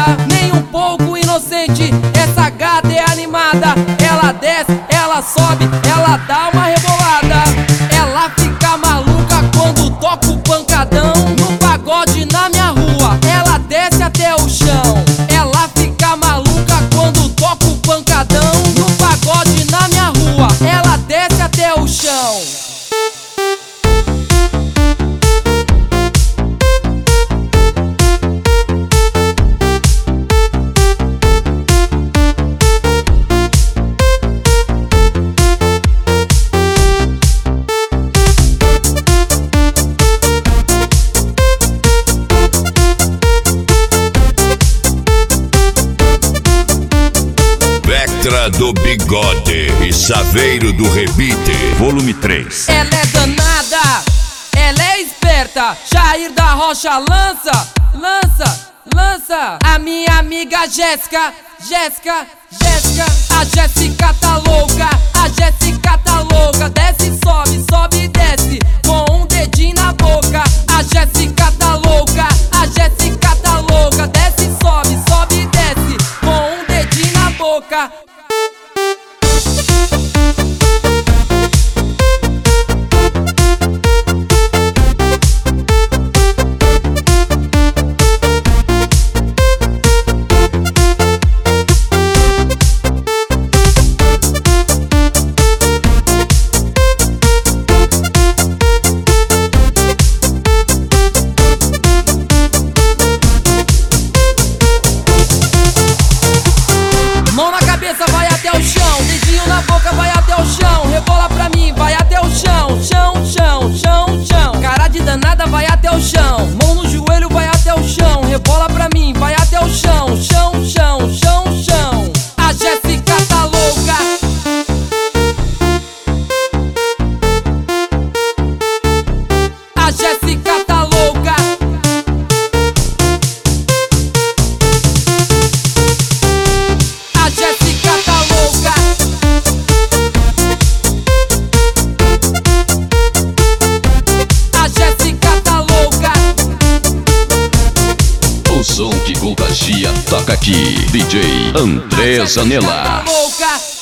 nada, nem um pouco inocente. Essa gata é animada, ela desce, ela sobe, ela dá uma rebolada. Ela fica maluca quando toca o pancadão. No pagode na minha rua, ela desce até o chão. Ela fica maluca quando toca o pancadão. No pagode na minha rua, ela desce até o chão. Vectra do Bigode e Saveiro do Rebite, volume 3. Ela é danada, ela é esperta. Jair da Rocha lança, lança, lança. A minha amiga Jéssica, Jéssica, Jéssica. A Jéssica tá louca, a Jéssica tá louca. Desce, sobe, sobe e desce com um dedinho na boca. A Jéssica tá louca, a Jéssica tá louca. Desce, sobe, sobe e desce com um dedinho na boca. Vai até o chão, dedinho na boca, vai até o chão. Rebola pra mim, vai até o chão. Chão, chão, chão, chão. Cara de danada, vai até o chão. Mão no joelho, vai até o chão. Rebola pra mim, vai até o chão. Chão, chão, chão, chão. A Jéssica tá louca. A Jéssica tá louca. A Jéssica tá louca. A Jéssica tá louca. O som que contagia toca aqui, DJ André Zanella. Louca.